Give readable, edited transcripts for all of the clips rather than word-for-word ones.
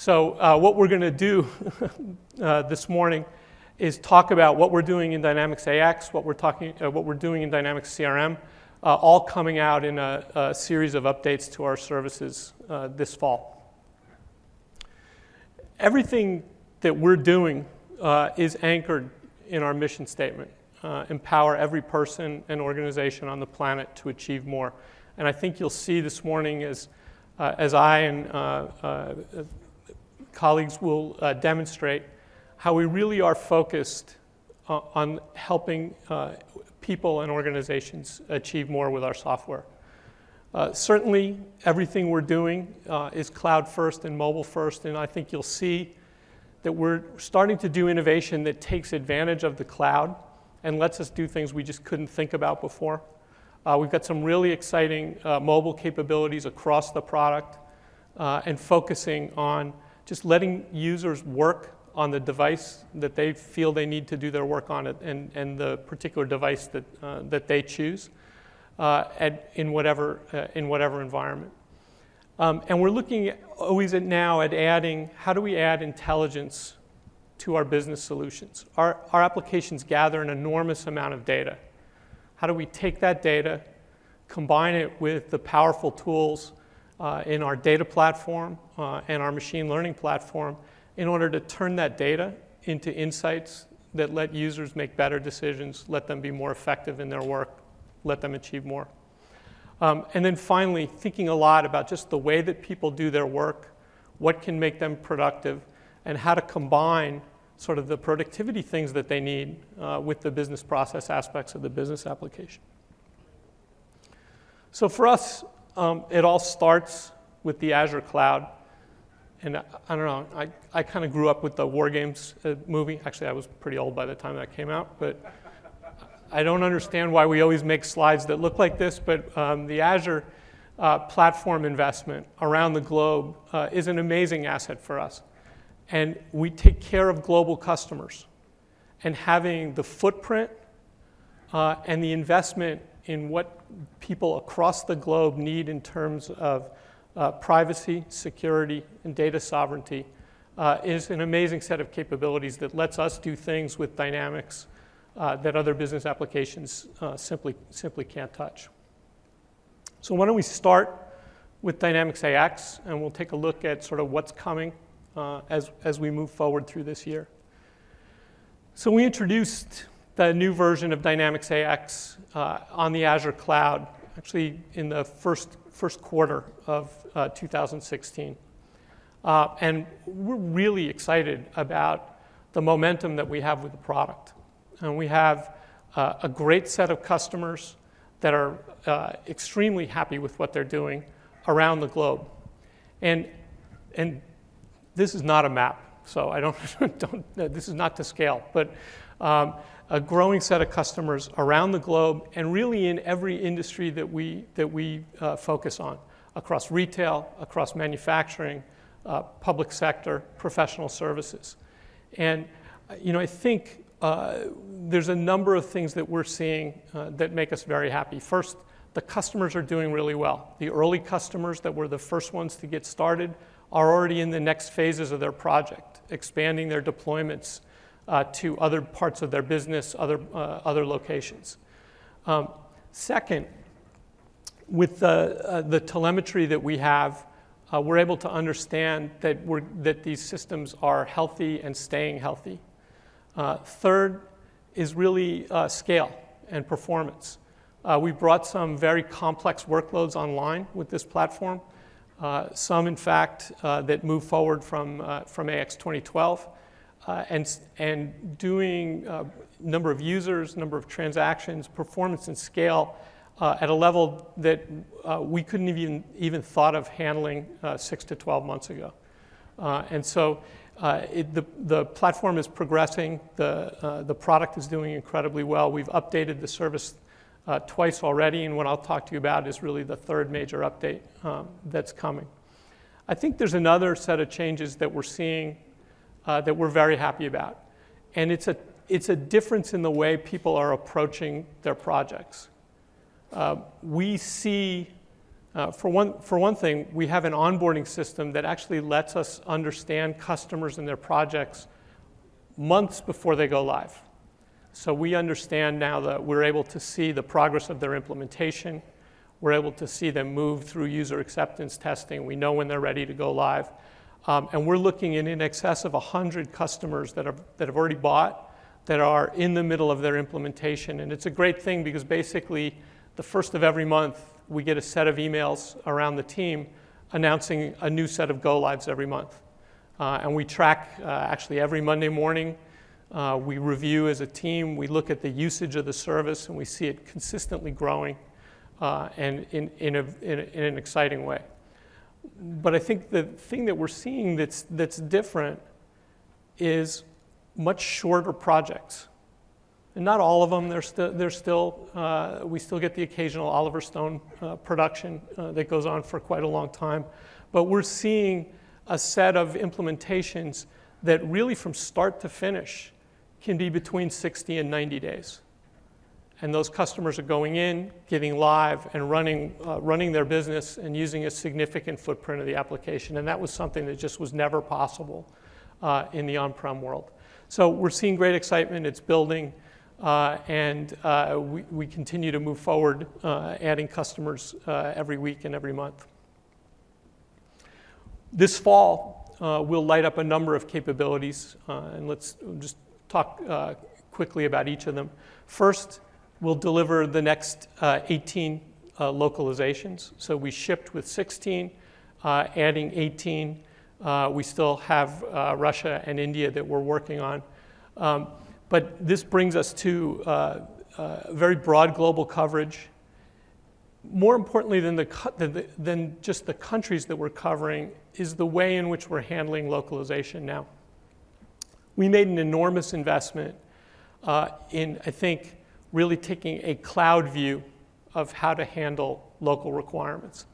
So what we're going to do this morning is talk about what we're doing in Dynamics AX, what we're doing in Dynamics CRM, all coming out in a series of updates to our services this fall. Everything that we're doing is anchored in our mission statement, empower every person and organization on the planet to achieve more. And I think you'll see this morning as I and colleagues will demonstrate how we really are focused on helping people and organizations achieve more with our software. Certainly, everything we're doing is cloud first and mobile first, and I think you'll see that we're starting to do innovation that takes advantage of the cloud and lets us do things we just couldn't think about before. We've got some really exciting mobile capabilities across the product and focusing on just letting users work on the device that they feel they need to do their work on it and the particular device that they choose in whatever environment. And we're looking always now at adding, how do we add intelligence to our business solutions? Our applications gather an enormous amount of data. How do we take that data, combine it with the powerful tools in our data platform and our machine learning platform in order to turn that data into insights that let users make better decisions, let them be more effective in their work, let them achieve more. And then finally, thinking a lot about just the way that people do their work, what can make them productive, and how to combine sort of the productivity things that they need with the business process aspects of the business application. So for us, it all starts with the Azure cloud. And I don't know, I kind of grew up with the War Games movie. Actually, I was pretty old by the time that came out, but I don't understand why we always make slides that look like this, but the Azure platform investment around the globe is an amazing asset for us. And we take care of global customers. And having the footprint and the investment in what people across the globe need in terms of privacy, security, and data sovereignty is an amazing set of capabilities that lets us do things with Dynamics that other business applications simply can't touch. So why don't we start with Dynamics AX, and we'll take a look at sort of what's coming as we move forward through this year. So we introduced the new version of Dynamics AX on the Azure cloud, actually in the first quarter of 2016. And we're really excited about the momentum that we have with the product. And we have a great set of customers that are extremely happy with what they're doing around the globe. And this is not a map, so I this is not to scale, but a growing set of customers around the globe and really in every industry that we focus on, across retail, across manufacturing, public sector, professional services. And I think there's a number of things that we're seeing that make us very happy. First, the customers are doing really well. The early customers that were the first ones to get started are already in the next phases of their project, expanding their deployments to other parts of their business, other locations. Second, with the telemetry that we have, we're able to understand that these systems are healthy and staying healthy. Third is really scale and performance. We brought some very complex workloads online with this platform. Some, in fact, that move forward from AX 2012, and doing number of users, number of transactions, performance and scale at a level that we couldn't even thought of handling 6 to 12 months ago. And so the platform is progressing. The product is doing incredibly well. We've updated the service twice already, and what I'll talk to you about is really the third major update that's coming. I think there's another set of changes that we're seeing that we're very happy about, and it's a difference in the way people are approaching their projects. We see For one thing, we have an onboarding system that actually lets us understand customers and their projects months before they go live. So we understand now that we're able to see the progress of their implementation. We're able to see them move through user acceptance testing. We know when they're ready to go live. And we're looking in excess of 100 customers that have already bought, that are in the middle of their implementation. And it's a great thing because basically the first of every month, we get a set of emails around the team announcing a new set of go-lives every month. And we track actually every Monday morning. We review as a team. We look at the usage of the service, and we see it consistently growing and in an exciting way. But I think the thing that we're seeing that's different is much shorter projects. And not all of them. We still get the occasional Oliver Stone production that goes on for quite a long time. But we're seeing a set of implementations that really from start to finish can be between 60 and 90 days. And those customers are going in, getting live, and running their business and using a significant footprint of the application. And that was something that just was never possible in the on-prem world. So we're seeing great excitement. It's building. And we continue to move forward, adding customers every week and every month. This fall, we'll light up a number of capabilities, and let's just talk quickly about each of them. First, we'll deliver the next 18 localizations. So we shipped with 16, adding 18. We still have Russia and India that we're working on. But this brings us to very broad global coverage. More importantly than just the countries that we're covering is the way in which we're handling localization now. We made an enormous investment in, I think, really taking a cloud view of how to handle local requirements.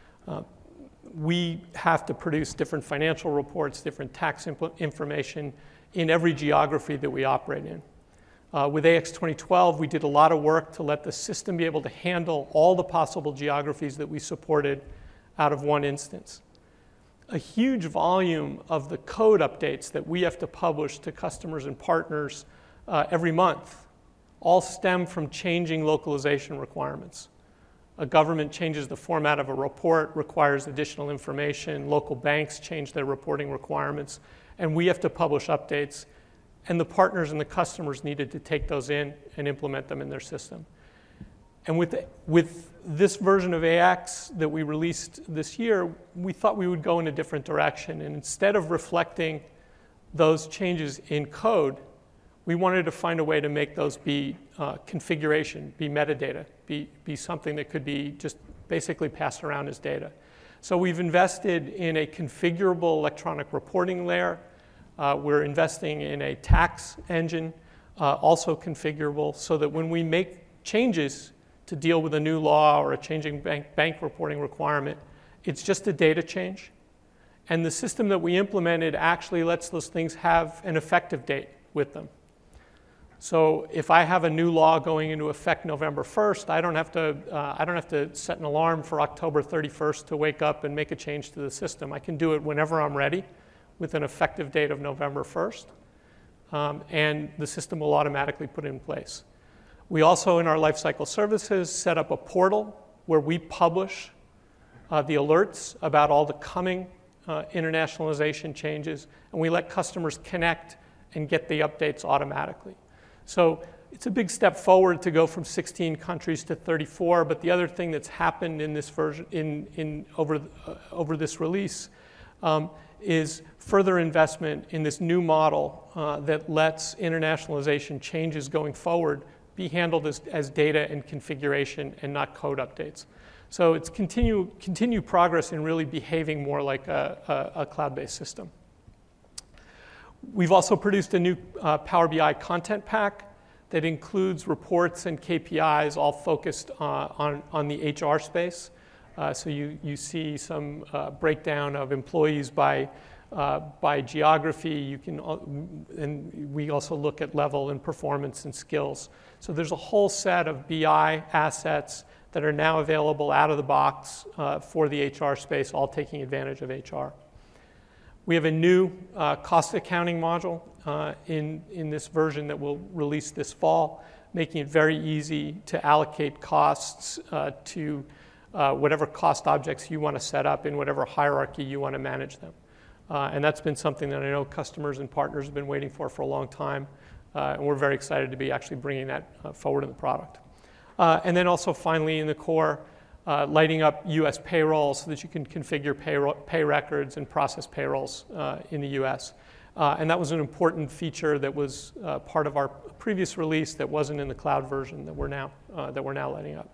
We have to produce different financial reports, different tax information in every geography that we operate in. With AX 2012, we did a lot of work to let the system be able to handle all the possible geographies that we supported out of one instance. A huge volume of the code updates that we have to publish to customers and partners every month all stem from changing localization requirements. A government changes the format of a report, requires additional information. Local banks change their reporting requirements. And we have to publish updates. And the partners and the customers needed to take those in and implement them in their system. And with this version of AX that we released this year, we thought we would go in a different direction. And instead of reflecting those changes in code, we wanted to find a way to make those be configuration, be metadata, be something that could be just basically passed around as data. So we've invested in a configurable electronic reporting layer. We're investing in a tax engine, also configurable, so that when we make changes to deal with a new law or a changing bank reporting requirement, it's just a data change. And the system that we implemented actually lets those things have an effective date with them. So if I have a new law going into effect November 1st, I don't have to set an alarm for October 31st to wake up and make a change to the system. I can do it whenever I'm ready with an effective date of November 1st, and the system will automatically put it in place. We also, in our lifecycle services, set up a portal where we publish the alerts about all the coming internationalization changes, and we let customers connect and get the updates automatically. So it's a big step forward to go from 16 countries to 34, but the other thing that's happened in this version, over this release, is further investment in this new model that lets internationalization changes going forward be handled as data and configuration and not code updates. So it's continued progress in really behaving more like a cloud-based system. We've also produced a new Power BI content pack that includes reports and KPIs all focused on the HR space. So you see some breakdown of employees by geography. And we also look at level and performance and skills. So there's a whole set of BI assets that are now available out of the box for the HR space, all taking advantage of HR. We have a new cost accounting module in this version that we'll release this fall, making it very easy to allocate costs to whatever cost objects you want to set up in whatever hierarchy you want to manage them. And that's been something that I know customers and partners have been waiting for a long time. And we're very excited to be actually bringing that forward in the product. And then also finally in the core, lighting up US payroll so that you can configure pay records and process payrolls in the US. And that was an important feature that was part of our previous release that wasn't in the cloud version that we're now lighting up.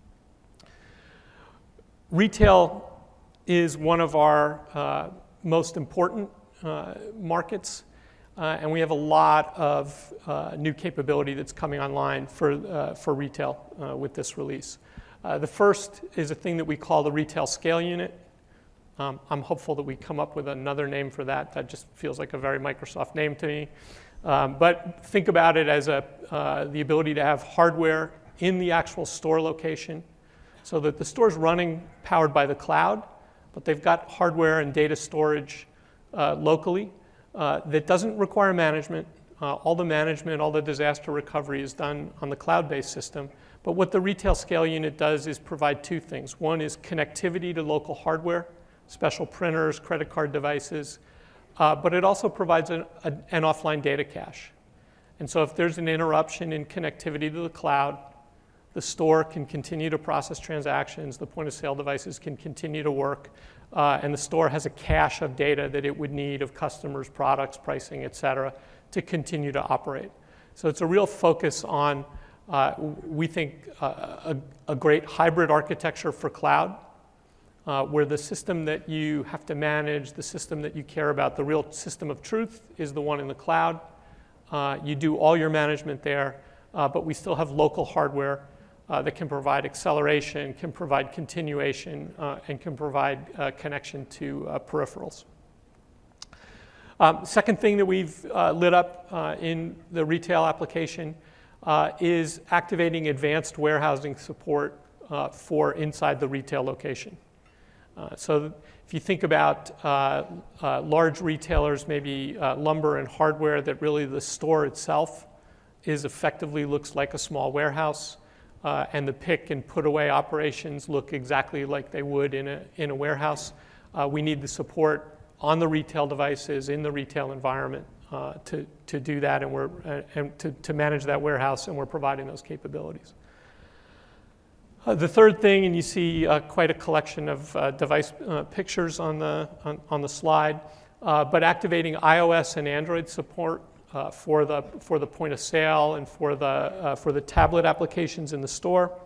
Retail is one of our most important markets, and we have a lot of new capability that's coming online for retail with this release. The first is a thing that we call the Retail Scale Unit. I'm hopeful that we come up with another name for that. That just feels like a very Microsoft name to me. But think about it as the ability to have hardware in the actual store location so that the store's running powered by the cloud, but they've got hardware and data storage locally that doesn't require management. All the management, all the disaster recovery is done on the cloud-based system. But what the Retail Scale Unit does is provide two things. One is connectivity to local hardware, special printers, credit card devices, but it also provides an offline data cache. And so if there's an interruption in connectivity to the cloud, the store can continue to process transactions, the point of sale devices can continue to work, and the store has a cache of data that it would need of customers, products, pricing, et cetera, to continue to operate. So it's a real focus on, we think, a great hybrid architecture for cloud, where the system that you have to manage, the system that you care about, the real system of truth is the one in the cloud. You do all your management there, but we still have local hardware that can provide acceleration, can provide continuation, and can provide connection to peripherals. Second thing that we've lit up in the retail application is activating advanced warehousing support for inside the retail location. So if you think about large retailers, maybe lumber and hardware, that really the store itself effectively looks like a small warehouse, and the pick and put away operations look exactly like they would in a warehouse. We need the support on the retail devices in the retail environment to do that, and to manage that warehouse, and we're providing those capabilities. The third thing, and you see quite a collection of device pictures on the slide, but activating iOS and Android support for the point of sale and for the tablet applications in the store.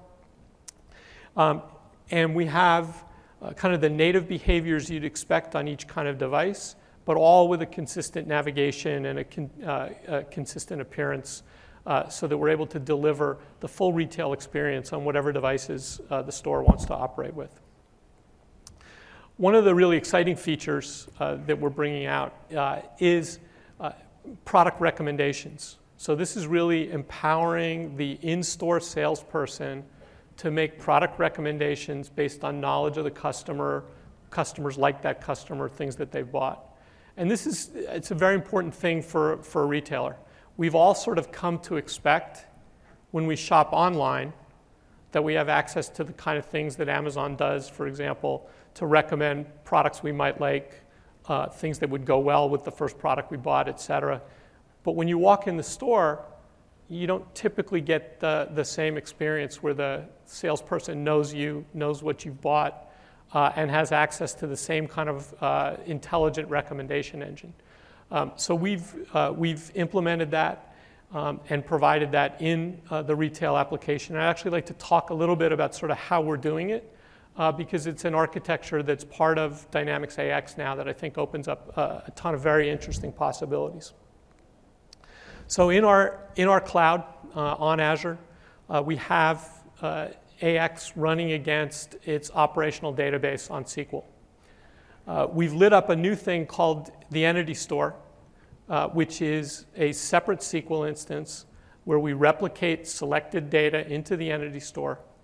And we have kind of the native behaviors you'd expect on each kind of device, but all with a consistent navigation and a consistent appearance, so that we're able to deliver the full retail experience on whatever devices the store wants to operate with. One of the really exciting features that we're bringing out is product recommendations. So this is really empowering the in-store salesperson to make product recommendations based on knowledge of the customer, customers like that customer, things that they've bought. And it's a very important thing for a retailer. We've all sort of come to expect when we shop online that we have access to the kind of things that Amazon does, for example, to recommend products we might like, things that would go well with the first product we bought, et cetera. But when you walk in the store, you don't typically get the same experience where the salesperson knows you, knows what you've bought, and has access to the same kind of intelligent recommendation engine. So we've implemented that and provided that in the retail application. I'd actually like to talk a little bit about sort of how we're doing it, because it's an architecture that's part of Dynamics AX now that I think opens up a ton of very interesting possibilities. So in our cloud on Azure, we have AX running against its operational database on SQL. We've lit up a new thing called the Entity Store, which is a separate SQL instance where we replicate selected data into the Entity Store.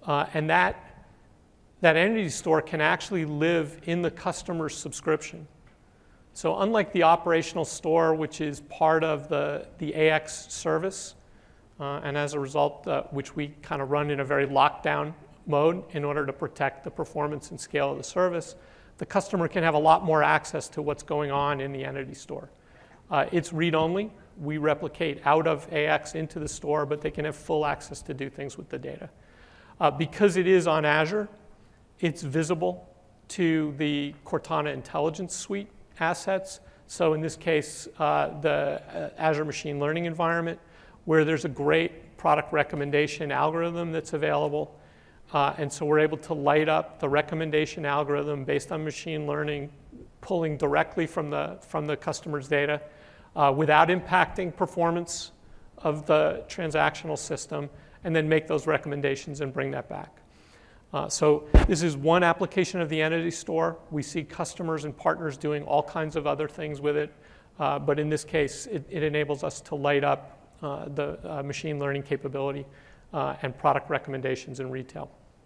And that entity store can actually live in the customer's subscription. So unlike the operational store, which is part of the AX service, and as a result, which we kind of run in a very lockdown mode in order to protect the performance and scale of the service, the customer can have a lot more access to what's going on in the entity store. It's read-only. We replicate out of AX into the store, but they can have full access to do things with the data. Because it is on Azure, it's visible to the Cortana Intelligence Suite assets. So in this case, the Azure Machine Learning environment, where there's a great product recommendation algorithm that's available. And so we're able to light up the recommendation algorithm based on machine learning, pulling directly from the customer's data without impacting performance of the transactional system, and then make those recommendations and bring that back. So this is one application of the entity store. We see customers and partners doing all kinds of other things with it. But in this case, it enables us to light up the machine learning capability and product recommendations in retail.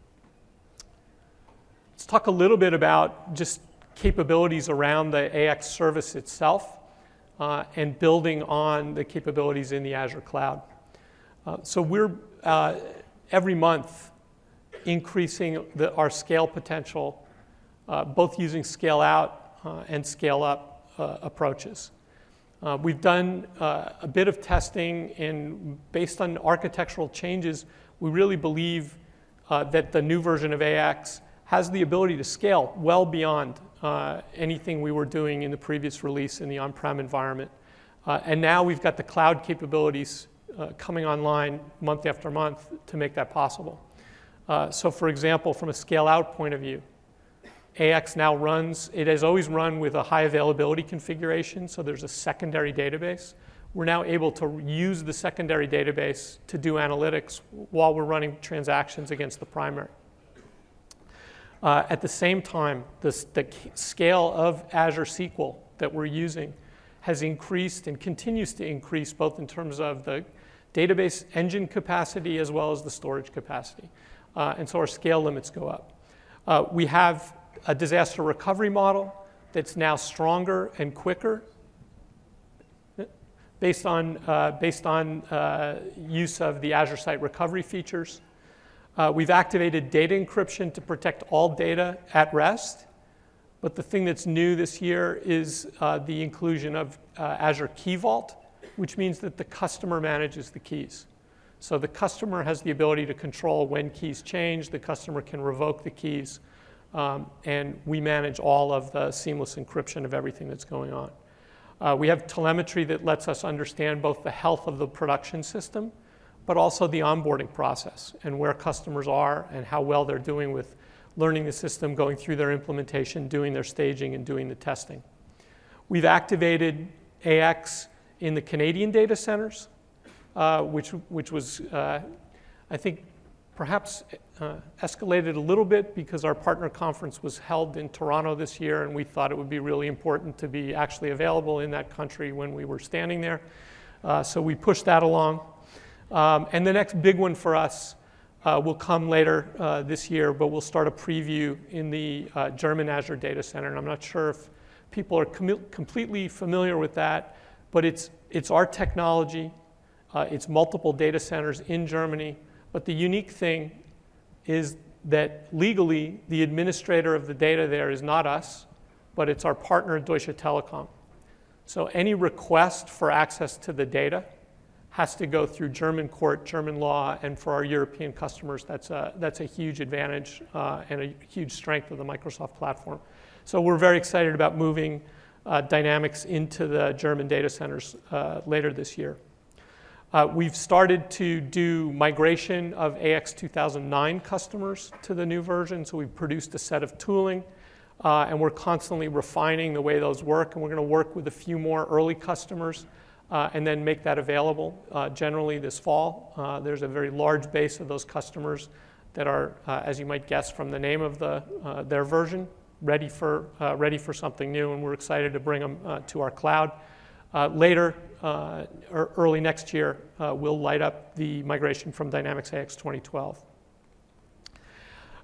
Let's talk a little bit about just capabilities around the AX service itself and building on the capabilities in the Azure cloud. So we're every month increasing our scale potential, both using scale out and scale up approaches. We've done a bit of testing, and based on architectural changes, we really believe that the new version of AX has the ability to scale well beyond anything we were doing in the previous release in the on-prem environment. And now we've got the cloud capabilities coming online month after month to make that possible. So for example, from a scale-out point of view, AX now runs, it has always run with a high availability configuration, so there's a secondary database. We're now able to use the secondary database to do analytics while we're running transactions against the primary. At the same time, the scale of Azure SQL that we're using has increased and continues to increase, both in terms of the database engine capacity as well as the storage capacity. And so our scale limits go up. We have a disaster recovery model that's now stronger and quicker based on use of the Azure Site Recovery features. We've activated data encryption to protect all data at rest. But the thing that's new this year is the inclusion of Azure Key Vault, which means that the customer manages the keys. So the customer has the ability to control when keys change. The customer can revoke the keys. And we manage all of the seamless encryption of everything that's going on. We have telemetry that lets us understand both the health of the production system, but also the onboarding process and where customers are and how well they're doing with learning the system, going through their implementation, doing their staging, and doing the testing. We've activated AX in the Canadian data centers, which was, I think, perhaps escalated a little bit because our partner conference was held in Toronto this year, and we thought it would be really important to be actually available in that country when we were standing there. So we pushed that along. And the next big one for us will come later this year, but we'll start a preview in the German Azure data center. And I'm not sure if people are completely familiar with that, but it's our technology. It's multiple data centers in Germany. But the unique thing is that legally, the administrator of the data there is not us, but it's our partner, Deutsche Telekom. So any request for access to the data has to go through German court, German law, and for our European customers, that's a huge advantage and a huge strength of the Microsoft platform. So we're very excited about moving Dynamics into the German data centers later this year. We've started to do migration of AX 2009 customers to the new version, so we've produced a set of tooling, and we're constantly refining the way those work, and we're going to work with a few more early customers and then make that available generally this fall. There's a very large base of those customers that are, as you might guess from the name of their version, ready for something new, and we're excited to bring them to our cloud. Later, or early next year, we'll light up the migration from Dynamics AX 2012.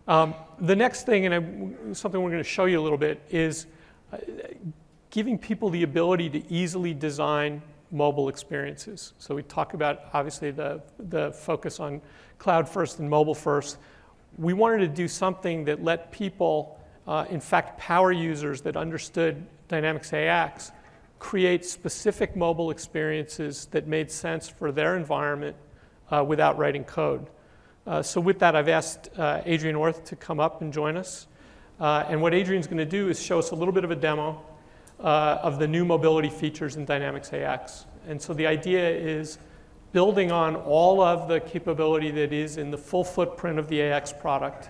The next thing, and something we're going to show you a little bit, is giving people the ability to easily design mobile experiences. So we talk about, obviously, the focus on cloud first and mobile first. We wanted to do something that let people, in fact, power users that understood Dynamics AX, create specific mobile experiences that made sense for their environment without writing code. So with that, I've asked Adrian Orth to come up and join us. And what Adrian's going to do is show us a little bit of a demo of the new mobility features in Dynamics AX. And so the idea is building on all of the capability that is in the full footprint of the AX product,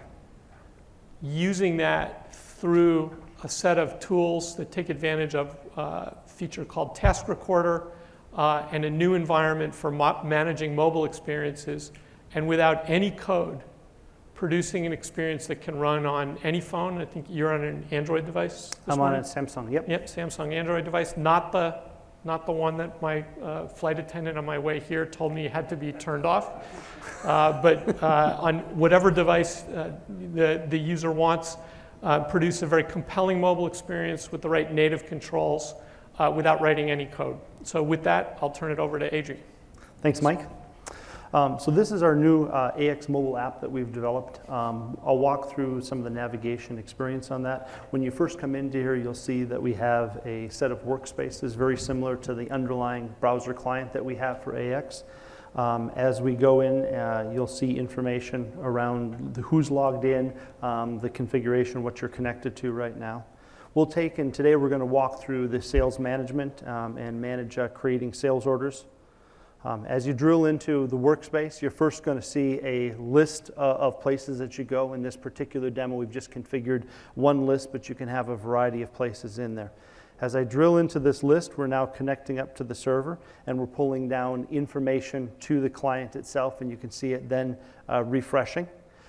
using that through a set of tools that take advantage of a feature called Task Recorder and a new environment for managing mobile experiences, and without any code, producing an experience that can run on any phone. I think you're on an Android device. I'm on a Samsung, yep. Yep, Samsung Android device, not the one that my flight attendant on my way here told me had to be turned off. But on whatever device the user wants, produce a very compelling mobile experience with the right native controls without writing any code. So with that, I'll turn it over to Adrian. Thanks, Mike. So this is our new AX mobile app that we've developed. I'll walk through some of the navigation experience on that. When you first come into here, you'll see that we have a set of workspaces very similar to the underlying browser client that we have for AX. As we go in, you'll see information around who's logged in, the configuration, what you're connected to right now. We'll take, and today we're going to walk through the sales management and manage creating sales orders. As you drill into the workspace, you're first going to see a list of places that you go. In this particular demo, we've just configured one list, but you can have a variety of places in there. As I drill into this list, we're now connecting up to the server, and we're pulling down information to the client itself, and you can see it then refreshing.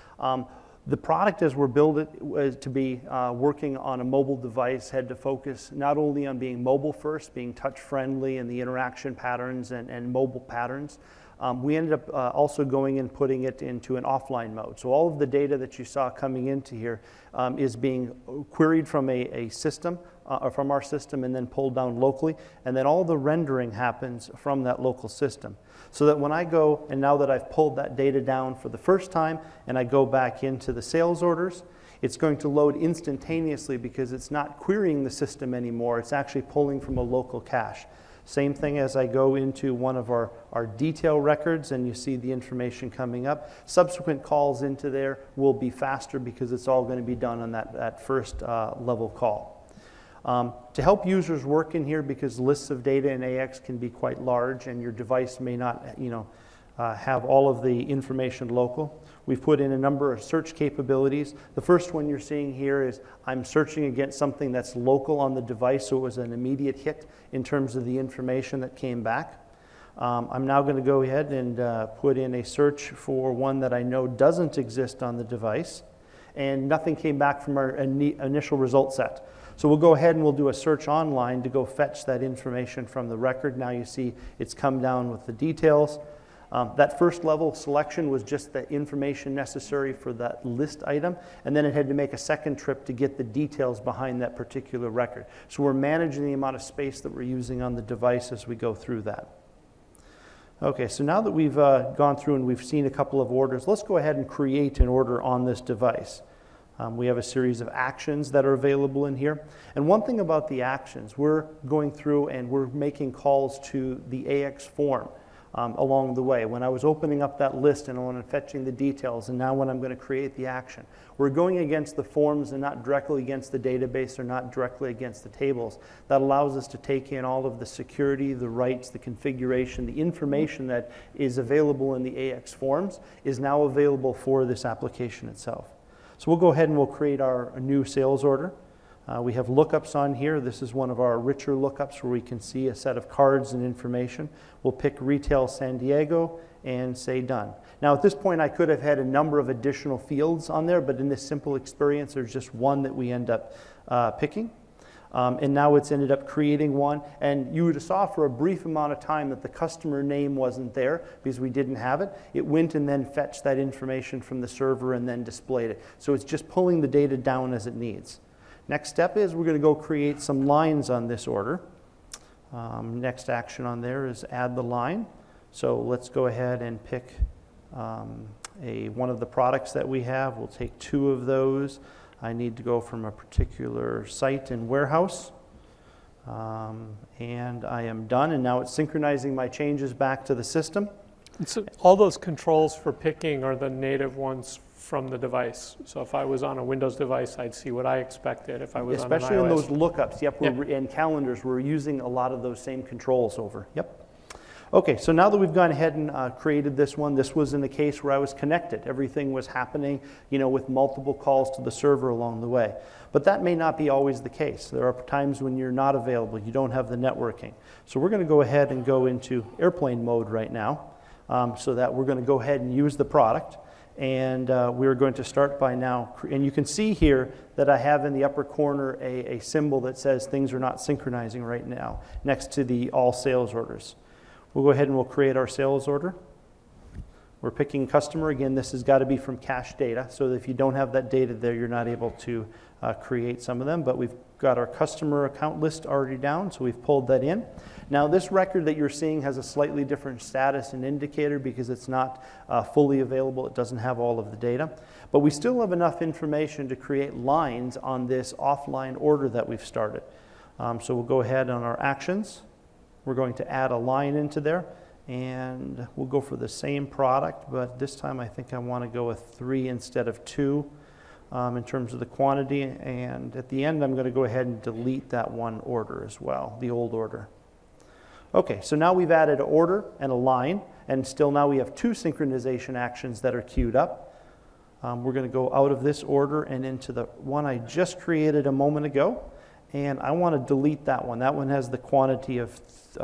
The product, as we're building it to be working on a mobile device, had to focus not only on being mobile first, being touch friendly and the interaction patterns and mobile patterns. We ended up also going and putting it into an offline mode. So all of the data that you saw coming into here is being queried from a system, or from our system, and then pulled down locally. And then all the rendering happens from that local system. So that when I go, and now that I've pulled that data down for the first time, and I go back into the sales orders, it's going to load instantaneously because it's not querying the system anymore. It's actually pulling from a local cache. Same thing as I go into one of our detail records and you see the information coming up. Subsequent calls into there will be faster because it's all going to be done on that first level call. To help users work in here, because lists of data in AX can be quite large and your device may not have all of the information local, we've put in a number of search capabilities. The first one you're seeing here is I'm searching against something that's local on the device, so it was an immediate hit in terms of the information that came back. I'm now going to go ahead and put in a search for one that I know doesn't exist on the device, and nothing came back from our initial result set. So we'll go ahead and we'll do a search online to go fetch that information from the record. Now you see it's come down with the details. That first level selection was just the information necessary for that list item, and then it had to make a second trip to get the details behind that particular record. So we're managing the amount of space that we're using on the device as we go through that. Okay, so now that we've gone through and we've seen a couple of orders, let's go ahead and create an order on this device. We have a series of actions that are available in here. And one thing about the actions, we're going through and we're making calls to the AX form along the way. When I was opening up that list and when I'm fetching the details, and now when I'm going to create the action, we're going against the forms and not directly against the database or not directly against the tables. That allows us to take in all of the security, the rights, the configuration, the information that is available in the AX forms is now available for this application itself. So we'll go ahead and we'll create our new sales order. We have lookups on here. This is one of our richer lookups where we can see a set of cards and information. We'll pick Retail San Diego and say done. Now at this point I could have had a number of additional fields on there, but in this simple experience there's just one that we end up picking. And now it's ended up creating one. And you would have saw for a brief amount of time that the customer name wasn't there because we didn't have it. It went and then fetched that information from the server and then displayed it. So it's just pulling the data down as it needs. Next step is we're going to go create some lines on this order. Next action on there is add the line. So let's go ahead and pick one of the products that we have. We'll take 2 of those. I need to go from a particular site and warehouse. And I am done, and now it's synchronizing my changes back to the system. And so all those controls for picking are the native ones from the device. So if I was on a Windows device, I'd see what I expected. If I was Especially on an iOS. on those lookups, yep, and calendars, we're using a lot of those same controls over, yep. Okay, so now that we've gone ahead and created this one, this was in the case where I was connected. Everything was happening, with multiple calls to the server along the way. But that may not be always the case. There are times when you're not available, you don't have the networking. So we're going to go ahead and go into airplane mode right now, so that we're going to go ahead and use the product. And we're going to start by now, and you can see here that I have in the upper corner a symbol that says things are not synchronizing right now, next to the all sales orders. We'll go ahead and we'll create our sales order. We're picking customer. Again, this has got to be from cache data, so that if you don't have that data there, you're not able to create some of them. But we've got our customer account list already down, so we've pulled that in. Now, this record that you're seeing has a slightly different status and indicator because it's not fully available. It doesn't have all of the data. But we still have enough information to create lines on this offline order that we've started. So we'll go ahead on our actions. We're going to add a line into there, and we'll go for the same product, but this time I think I want to go with 3 instead of 2 in terms of the quantity. And at the end, I'm going to go ahead and delete that one order as well, the old order. Okay, so now we've added an order and a line, and still now we have 2 synchronization actions that are queued up. We're going to go out of this order and into the one I just created a moment ago. And I want to delete that one. That one has the quantity of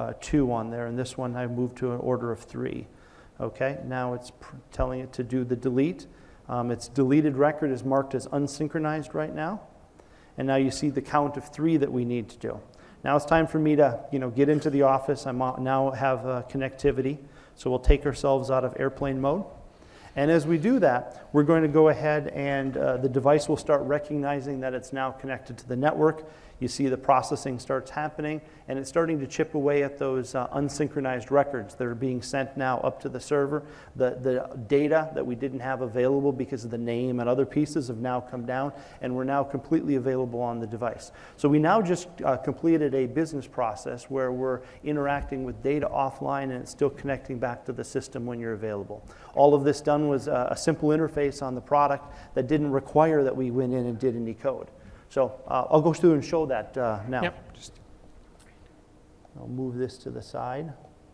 2 on there, and this one I moved to an order of 3. Okay, now it's telling it to do the delete. Its deleted record is marked as unsynchronized right now. And now you see the count of 3 that we need to do. Now it's time for me to get into the office. I now have connectivity, so we'll take ourselves out of airplane mode. And as we do that, we're going to go ahead and the device will start recognizing that it's now connected to the network. You see the processing starts happening, and it's starting to chip away at those unsynchronized records that are being sent now up to the server. The data that we didn't have available because of the name and other pieces have now come down, and we're now completely available on the device. So we now just completed a business process where we're interacting with data offline, and it's still connecting back to the system when you're available. All of this done was a simple interface on the product that didn't require that we went in and did any code. So I'll go through and show that now. Yep. I'll move this to the side.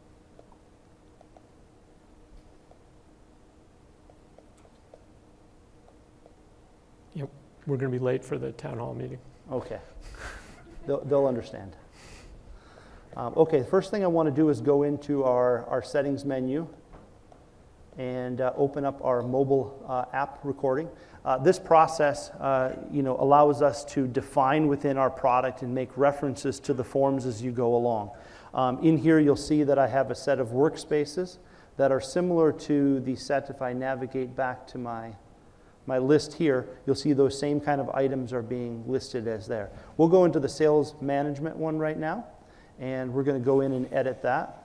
Yep. We're going to be late for the town hall meeting. Okay. They'll understand. Okay, the first thing I want to do is go into our settings menu and open up our mobile app recording. This process allows us to define within our product and make references to the forms as you go along. In here you'll see that I have a set of workspaces that are similar to the set. If I navigate back to my list here, you'll see those same kind of items are being listed as there. We'll go into the sales management one right now, and we're going to go in and edit that.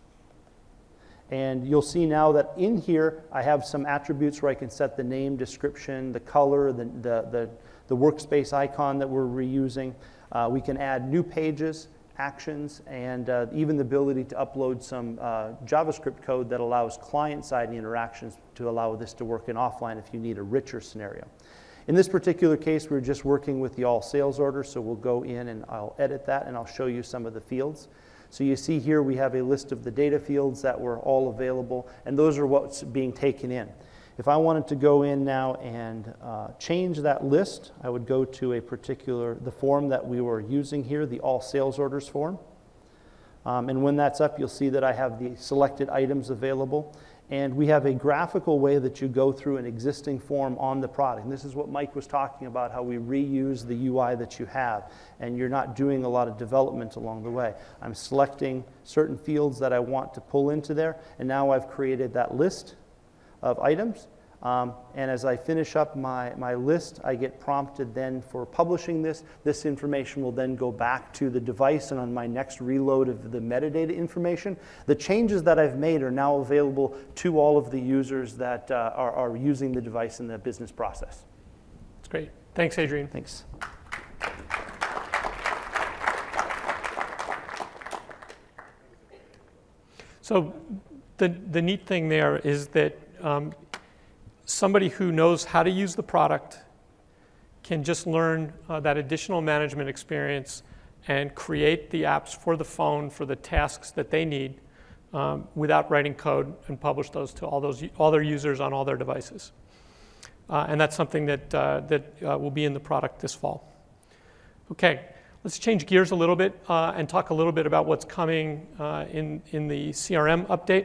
And you'll see now that in here, I have some attributes where I can set the name, description, the color, the workspace icon that we're reusing. We can add new pages, actions, and even the ability to upload some JavaScript code that allows client-side interactions to allow this to work in offline if you need a richer scenario. In this particular case, we're just working with the all sales order, so we'll go in and I'll edit that and I'll show you some of the fields. So you see here we have a list of the data fields that were all available, and those are what's being taken in. If I wanted to go in now and change that list, I would go to the form that we were using here, the all sales orders form. And when that's up, you'll see that I have the selected items available. And we have a graphical way that you go through an existing form on the product. And this is what Mike was talking about, how we reuse the UI that you have, and you're not doing a lot of development along the way. I'm selecting certain fields that I want to pull into there, and now I've created that list of items. And as I finish up my list, I get prompted then for publishing this. This information will then go back to the device, and on my next reload of the metadata information, the changes that I've made are now available to all of the users that are using the device in the business process. That's great. Thanks, Adrian. Thanks. So the neat thing there is that somebody who knows how to use the product can just learn that additional management experience and create the apps for the phone for the tasks that they need without writing code, and publish those to all their users on all their devices. And that's something that will be in the product this fall. Okay, let's change gears a little bit and talk a little bit about what's coming in the CRM update.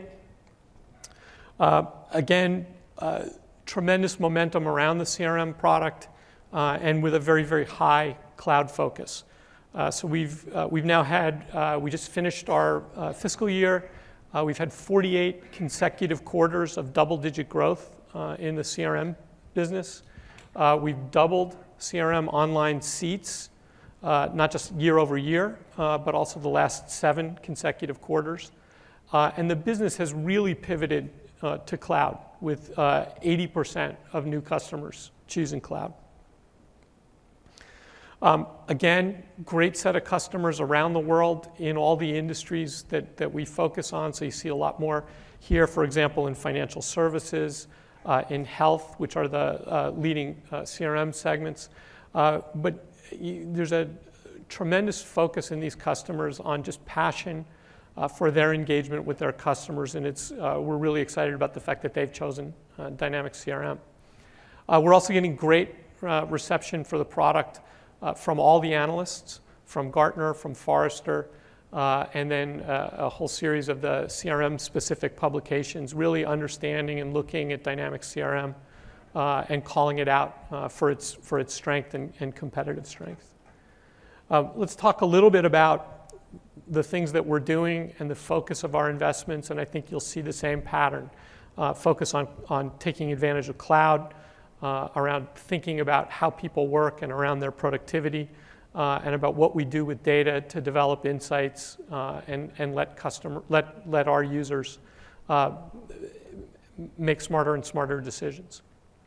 Again, tremendous momentum around the CRM product, and with a very, very high cloud focus. So we've now had, we just finished our fiscal year. We've had 48 consecutive quarters of double-digit growth in the CRM business. We've doubled CRM online seats, not just year over year, but also the last 7 consecutive quarters. And the business has really pivoted to cloud, with 80% of new customers choosing cloud. Again, great set of customers around the world in all the industries that we focus on. So you see a lot more here, for example, in financial services, in health, which are the leading CRM segments. But there's a tremendous focus in these customers on just passion for their engagement with their customers, and we're really excited about the fact that they've chosen Dynamics CRM. We're also getting great reception for the product from all the analysts, from Gartner, from Forrester, and then a whole series of the CRM-specific publications, really understanding and looking at Dynamics CRM and calling it out for its strength and competitive strength. Let's talk a little bit about the things that we're doing and the focus of our investments, and I think you'll see the same pattern. Focus on taking advantage of cloud, around thinking about how people work and around their productivity, and about what we do with data to develop insights and let our users make smarter and smarter decisions.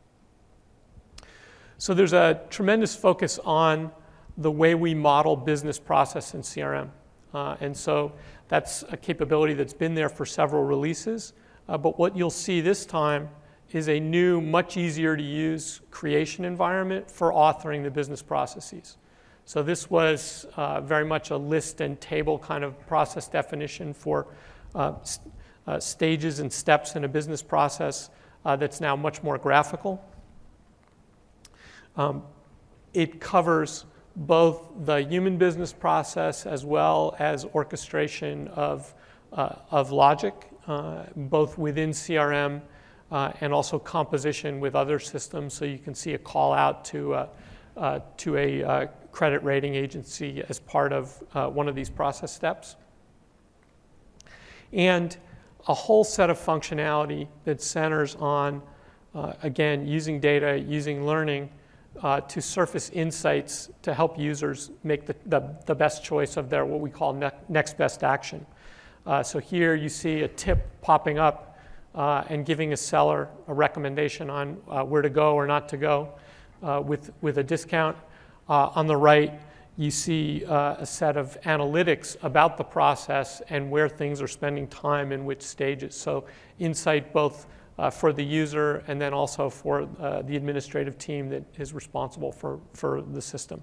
So there's a tremendous focus on the way we model business process in CRM. And so that's a capability that's been there for several releases. But what you'll see this time is a new, much easier to use creation environment for authoring the business processes. So this was very much a list and table kind of process definition for stages and steps in a business process that's now much more graphical. It covers both the human business process as well as orchestration of logic, both within CRM and also composition with other systems. So you can see a call out to a credit rating agency as part of one of these process steps. And a whole set of functionality that centers on, again, using data, using learning, to surface insights to help users make the best choice of their what we call next best action. So here you see a tip popping up and giving a seller a recommendation on where to go or not to go with a discount. On the right, you see a set of analytics about the process and where things are spending time in which stages. So insight both for the user and then also for the administrative team that is responsible for the system.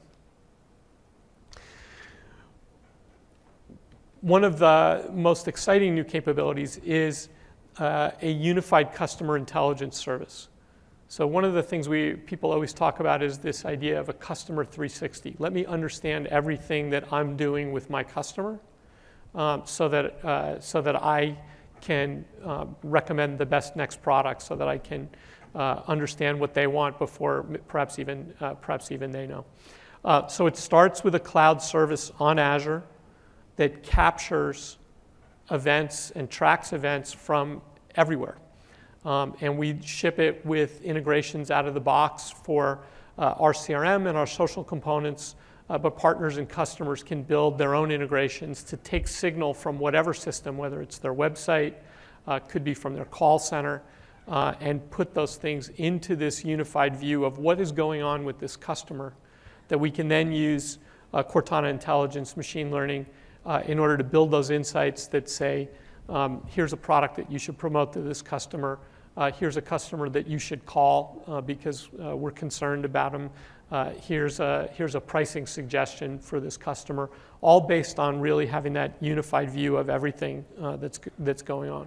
One of the most exciting new capabilities is a unified customer intelligence service. So one of the things people always talk about is this idea of a customer 360. Let me understand everything that I'm doing with my customer so that I can recommend the best next product so that I can understand what they want before perhaps even they know. So it starts with a cloud service on Azure that captures events and tracks events from everywhere. And we ship it with integrations out of the box for our CRM and our social components, but partners and customers can build their own integrations to take signal from whatever system, whether it's their website, could be from their call center, and put those things into this unified view of what is going on with this customer that we can then use Cortana Intelligence, machine learning, in order to build those insights that say, here's a product that you should promote to this customer, here's a customer that you should call because we're concerned about them, here's a pricing suggestion for this customer, all based on really having that unified view of everything that's going on.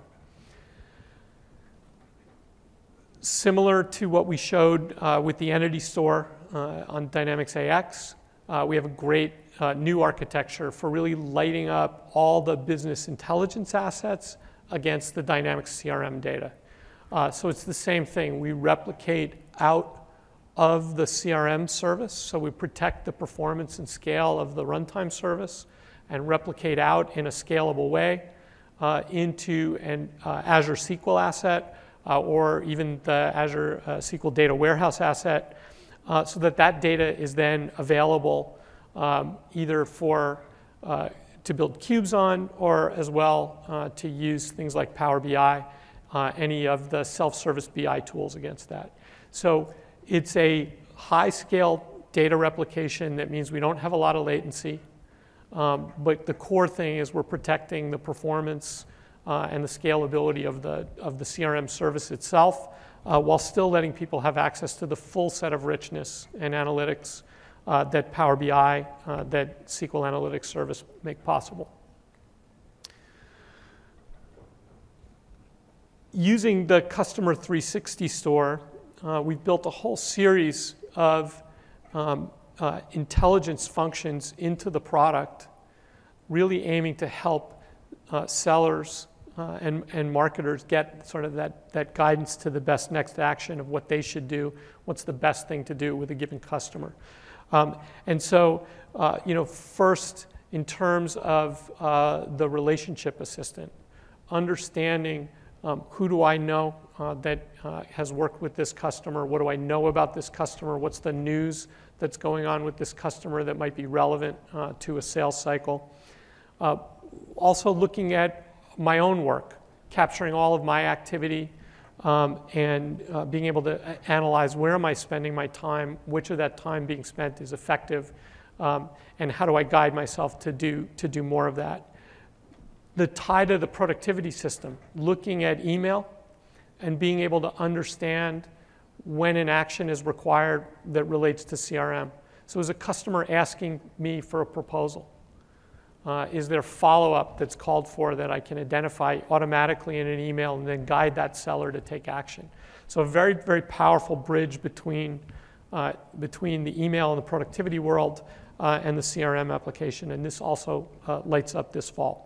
Similar to what we showed with the Entity Store on Dynamics AX, we have a great new architecture for really lighting up all the business intelligence assets against the Dynamics CRM data. So it's the same thing. We replicate out of the CRM service, so we protect the performance and scale of the runtime service and replicate out in a scalable way into an Azure SQL asset or even the Azure SQL Data Warehouse asset, so that data is then available either for to build cubes on, or as well to use things like Power BI, any of the self-service BI tools against that. So it's a high-scale data replication that means we don't have a lot of latency, but the core thing is we're protecting the performance and the scalability of the CRM service itself, while still letting people have access to the full set of richness and analytics that Power BI, that SQL Analytics service make possible. Using the Customer 360 store, we've built a whole series of intelligence functions into the product, really aiming to help sellers and marketers get sort of that guidance to the best next action of what they should do, what's the best thing to do with a given customer. And so, first, in terms of the relationship assistant, understanding who do I know that has worked with this customer, what do I know about this customer, what's the news that's going on with this customer that might be relevant to a sales cycle. Also looking at my own work, capturing all of my activity, and being able to analyze where am I spending my time, which of that time being spent is effective, and how do I guide myself to do more of that. The tie to the productivity system, looking at email and being able to understand when an action is required that relates to CRM. So is a customer asking me for a proposal? Is there follow-up that's called for that I can identify automatically in an email and then guide that seller to take action? So a very, very powerful bridge between the email and the productivity world and the CRM application, and this also lights up this fall.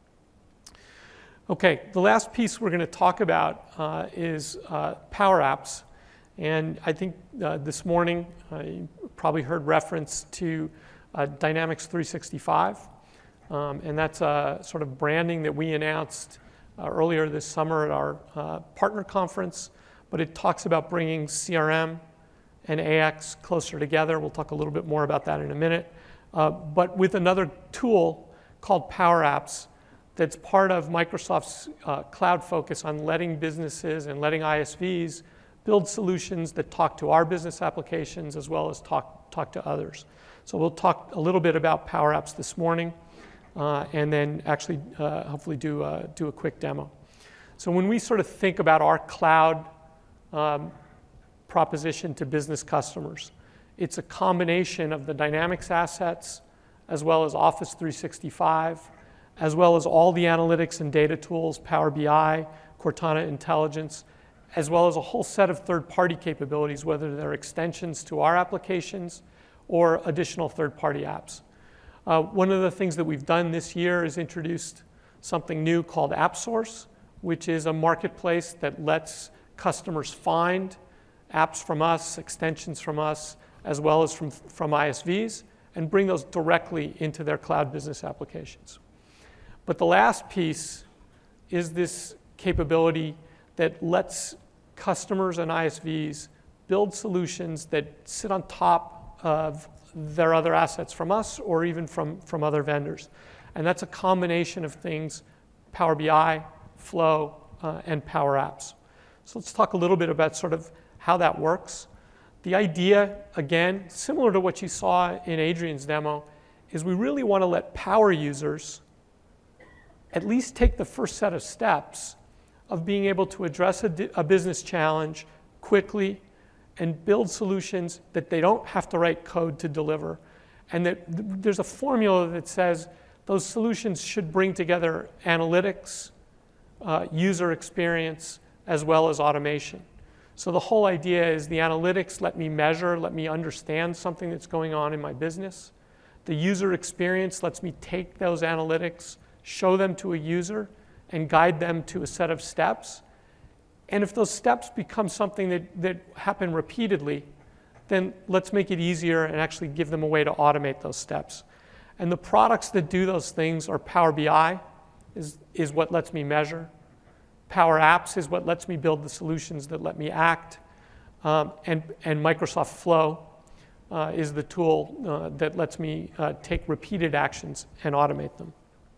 Okay, the last piece we're going to talk about is Power Apps, and I think this morning you probably heard reference to Dynamics 365. And that's a sort of branding that we announced earlier this summer at our partner conference, but it talks about bringing CRM and AX closer together. We'll talk a little bit more about that in a minute. But with another tool called Power Apps that's part of Microsoft's cloud focus on letting businesses and letting ISVs build solutions that talk to our business applications as well as talk to others. So we'll talk a little bit about Power Apps this morning. And then actually hopefully do a quick demo. So when we sort of think about our cloud proposition to business customers, it's a combination of the Dynamics assets as well as Office 365, as well as all the analytics and data tools, Power BI, Cortana Intelligence, as well as a whole set of third-party capabilities, whether they're extensions to our applications or additional third-party apps. One of the things that we've done this year is introduced something new called AppSource, which is a marketplace that lets customers find apps from us, extensions from us, as well as from ISVs, and bring those directly into their cloud business applications. But the last piece is this capability that lets customers and ISVs build solutions that sit on top of their other assets from us or even from other vendors. And that's a combination of things: Power BI, Flow, and Power Apps. So let's talk a little bit about sort of how that works. The idea, again, similar to what you saw in Adrian's demo, is we really want to let power users at least take the first set of steps of being able to address a business challenge quickly and build solutions that they don't have to write code to deliver. And that there's a formula that says those solutions should bring together analytics, user experience, as well as automation. So the whole idea is the analytics let me measure, let me understand something that's going on in my business. The user experience lets me take those analytics, show them to a user, and guide them to a set of steps. And if those steps become something that happen repeatedly, then let's make it easier and actually give them a way to automate those steps. And the products that do those things are Power BI, is what lets me measure. Power Apps is what lets me build the solutions that let me act. And Microsoft Flow is the tool that lets me take repeated actions and automate them.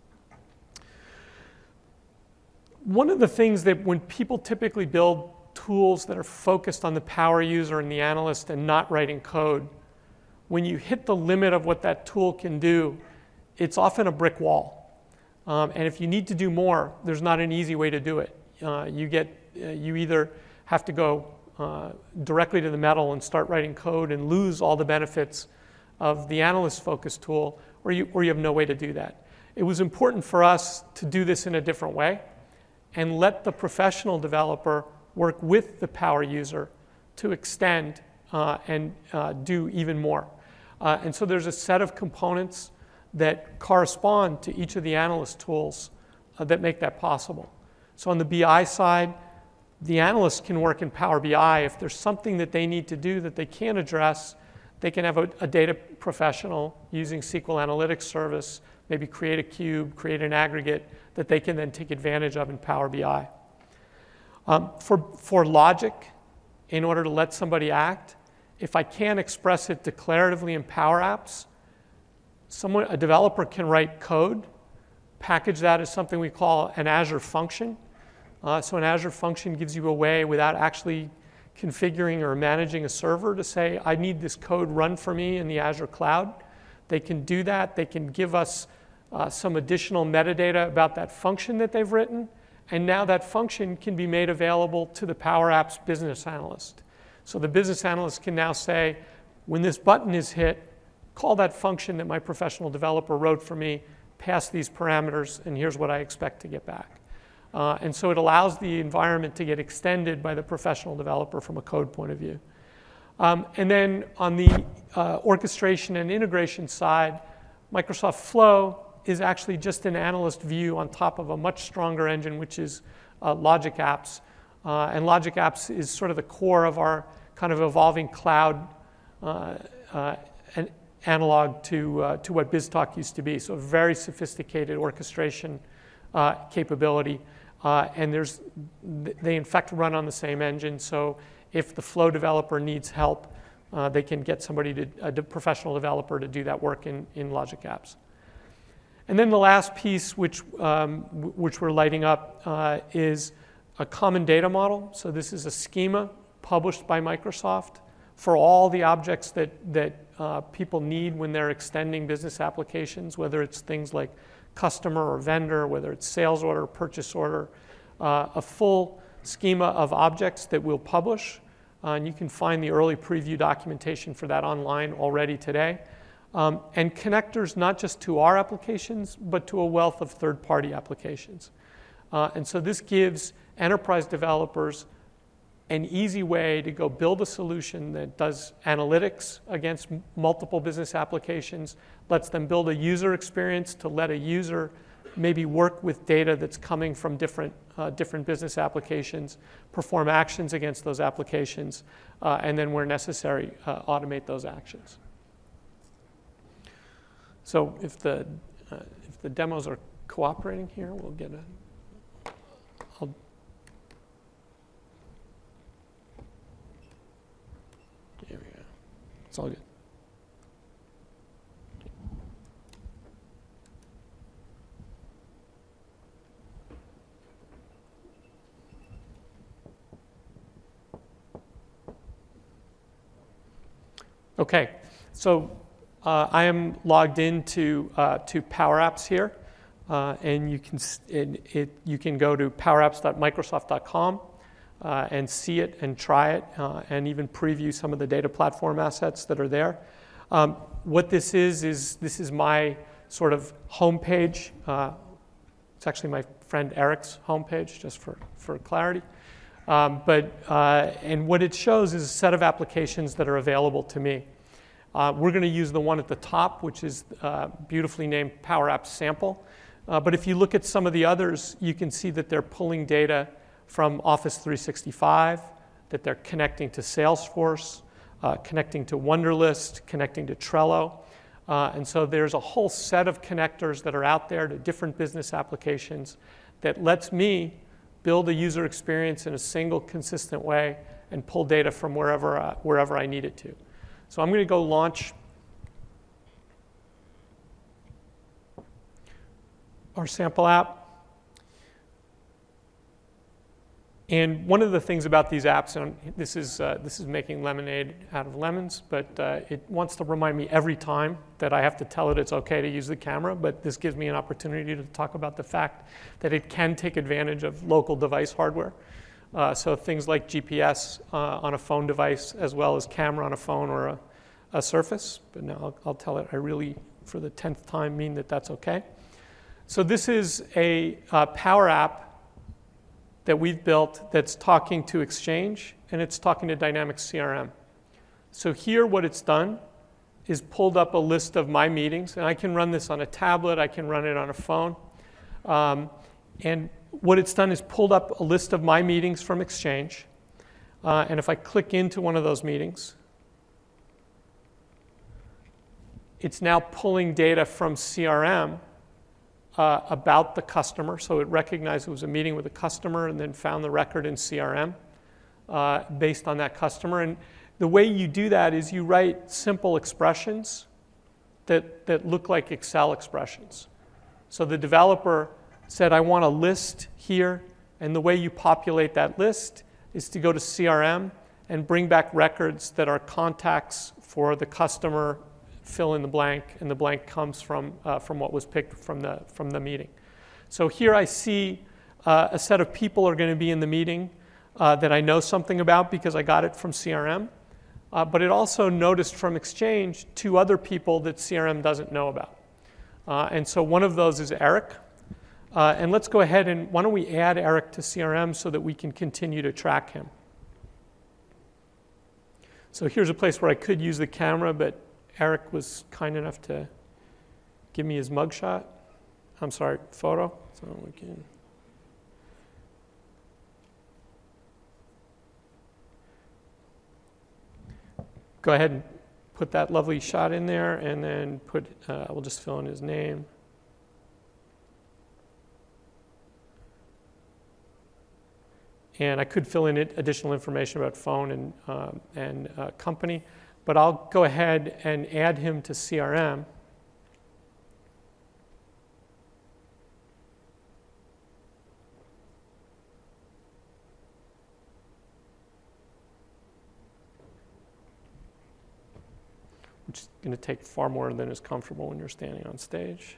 One of the things that when people typically build tools that are focused on the power user and the analyst and not writing code, when you hit the limit of what that tool can do, it's often a brick wall. And if you need to do more, there's not an easy way to do it. You either have to go directly to the metal and start writing code and lose all the benefits of the analyst-focused tool, or you have no way to do that. It was important for us to do this in a different way and let the professional developer work with the power user to extend and do even more. And so there's a set of components that correspond to each of the analyst tools that make that possible. So on the BI side, the analyst can work in Power BI. If there's something that they need to do that they can't address, they can have a data professional using SQL Analytics Service, maybe create a cube, create an aggregate that they can then take advantage of in Power BI. For logic, in order to let somebody act, if I can't express it declaratively in Power Apps, a developer can write code, package that as something we call an Azure function. So an Azure function gives you a way, without actually configuring or managing a server, to say, I need this code run for me in the Azure cloud. They can do that. They can give us some additional metadata about that function that they've written. And now that function can be made available to the Power Apps business analyst. So the business analyst can now say, when this button is hit, call that function that my professional developer wrote for me, pass these parameters, and here's what I expect to get back. And so it allows the environment to get extended by the professional developer from a code point of view. And then on the orchestration and integration side, Microsoft Flow is actually just an analyst view on top of a much stronger engine, which is Logic Apps. And Logic Apps is sort of the core of our kind of evolving cloud and analog to what BizTalk used to be. So a very sophisticated orchestration capability. And they in fact run on the same engine. So if the Flow developer needs help, they can get a professional developer to do that work in Logic Apps. And then the last piece, which we're lighting up, is a common data model. So this is a schema published by Microsoft for all the objects that people need when they're extending business applications, whether it's things like customer or vendor, whether it's sales order, purchase order, a full schema of objects that we'll publish. And you can find the early preview documentation for that online already today. And connectors not just to our applications, but to a wealth of third-party applications. And so this gives enterprise developers an easy way to go build a solution that does analytics against multiple business applications, lets them build a user experience to let a user maybe work with data that's coming from different business applications, perform actions against those applications, and then where necessary, automate those actions. So if the demos are cooperating here, we'll get there we go. It's all good. Okay, so I am logged into to Power Apps here, and you can go to powerapps.microsoft.com and see it and try it, and even preview some of the data platform assets that are there. What this is my sort of homepage. It's actually my friend Eric's homepage, just for clarity. And what it shows is a set of applications that are available to me. We're going to use the one at the top, which is beautifully named Power Apps Sample. But if you look at some of the others, you can see that they're pulling data from Office 365, that they're connecting to Salesforce, connecting to Wunderlist, connecting to Trello. And so there's a whole set of connectors that are out there to different business applications that lets me build a user experience in a single, consistent way and pull data from wherever I need it to. So I'm going to go launch our sample app. And one of the things about these apps, and this is making lemonade out of lemons, but it wants to remind me every time that I have to tell it it's okay to use the camera, but this gives me an opportunity to talk about the fact that it can take advantage of local device hardware. So things like GPS on a phone device, as well as camera on a phone or a Surface. But now I'll tell it I really, for the 10th time, mean that that's okay. So this is a Power App that we've built that's talking to Exchange, and it's talking to Dynamics CRM. So here what it's done is pulled up a list of my meetings, and I can run this on a tablet, I can run it on a phone. And what it's done is pulled up a list of my meetings from Exchange, and if I click into one of those meetings, it's now pulling data from CRM about the customer. So it recognized it was a meeting with a customer and then found the record in CRM based on that customer. And the way you do that is you write simple expressions that look like Excel expressions. So the developer said, I want a list here, and the way you populate that list is to go to CRM and bring back records that are contacts for the customer, fill in the blank, and the blank comes from what was picked from the meeting. So here I see a set of people are going to be in the meeting that I know something about because I got it from CRM, but it also noticed from Exchange 2 other people that CRM doesn't know about. And so one of those is Eric. And let's go ahead and why don't we add Eric to CRM so that we can continue to track him. So here's a place where I could use the camera, but Eric was kind enough to give me his mugshot. I'm sorry, photo. So we can. Go ahead and put that lovely shot in there, and then we'll just fill in his name. And I could fill in additional information about phone and company. But I'll go ahead and add him to CRM. Which is going to take far more than is comfortable when you're standing on stage.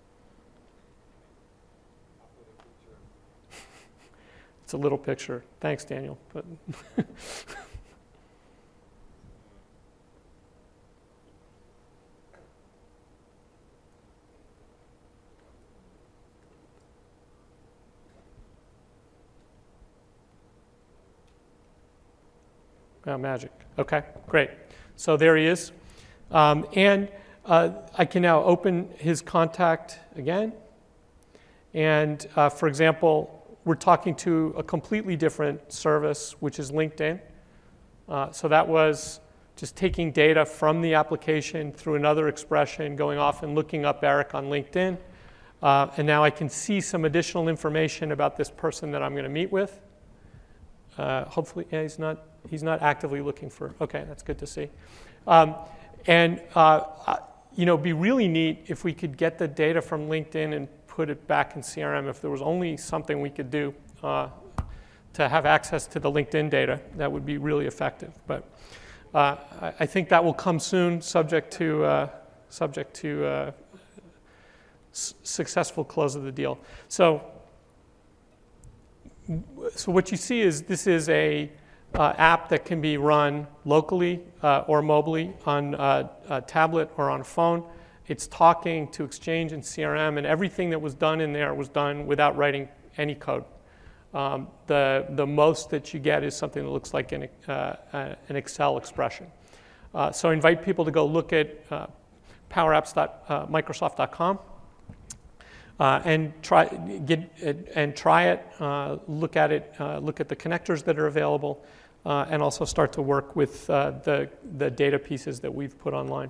It's a little picture. Thanks, Daniel. But oh, magic. Okay, great. So there he is. And I can now open his contact again. And for example, we're talking to a completely different service, which is LinkedIn. So that was just taking data from the application through another expression, going off and looking up Eric on LinkedIn. And now I can see some additional information about this person that I'm going to meet with. Hopefully, yeah, he's not actively looking for, okay, that's good to see. It'd be really neat if we could get the data from LinkedIn and put it back in CRM. If there was only something we could do to have access to the LinkedIn data, that would be really effective. But I think that will come soon, subject to successful close of the deal. So what you see is this is a app that can be run locally or mobily on a tablet or on a phone. It's talking to Exchange and CRM, and everything that was done in there was done without writing any code. The most that you get is something that looks like an Excel expression. So I invite people to go look at powerapps.microsoft.com and try it. Look at it. Look at the connectors that are available, and also start to work with the data pieces that we've put online.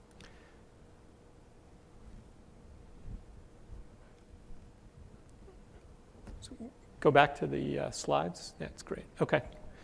Go back to the slides. That's great. Okay.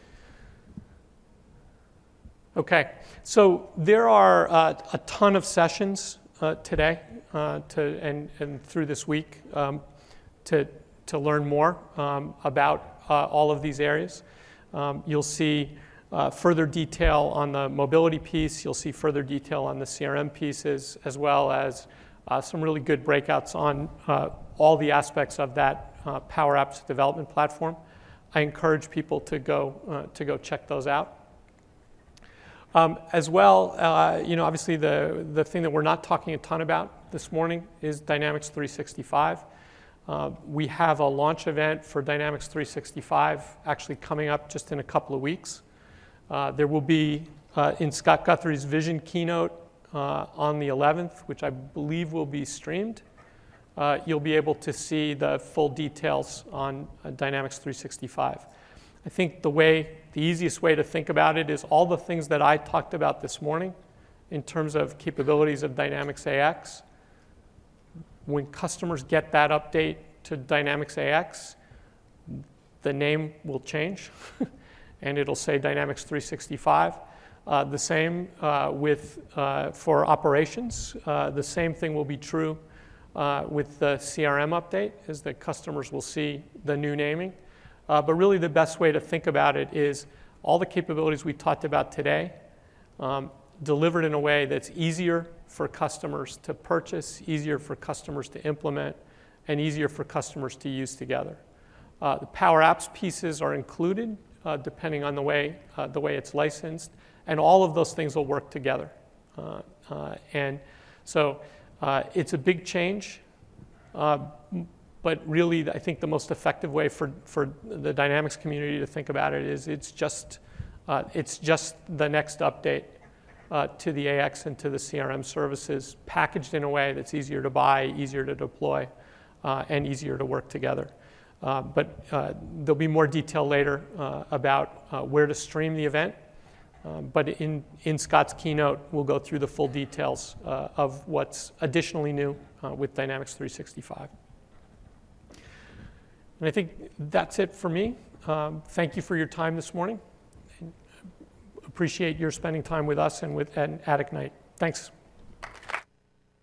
Okay. So there are a ton of sessions today and through this week to learn more about all of these areas. You'll see further detail on the mobility piece. You'll see further detail on the CRM pieces, as well as some really good breakouts on all the aspects of that Power Apps development platform. I encourage people to go check those out. As well, obviously the thing that we're not talking a ton about this morning is Dynamics 365. We have a launch event for Dynamics 365 actually coming up just in a couple of weeks. There will be in Scott Guthrie's Vision keynote on the 11th, which I believe will be streamed. You'll be able to see the full details on Dynamics 365. I think the easiest way to think about it is all the things that I talked about this morning in terms of capabilities of Dynamics AX. When customers get that update to Dynamics AX, the name will change, and it'll say Dynamics 365. The same for operations. The same thing will be true with the CRM update, is that customers will see the new naming. But really the best way to think about it is all the capabilities we talked about today delivered in a way that's easier for customers to purchase, easier for customers to implement, and easier for customers to use together. The Power Apps pieces are included depending on the way it's licensed, and all of those things will work together. And so it's a big change, but really I think the most effective way for the Dynamics community to think about it is it's just the next update to the AX and to the CRM services, packaged in a way that's easier to buy, easier to deploy, and easier to work together. But there'll be more detail later about where to stream the event. But in Scott's keynote, we'll go through the full details of what's additionally new with Dynamics 365. And I think that's it for me. Thank you for your time this morning. Appreciate your spending time with us and at Ignite. Thanks.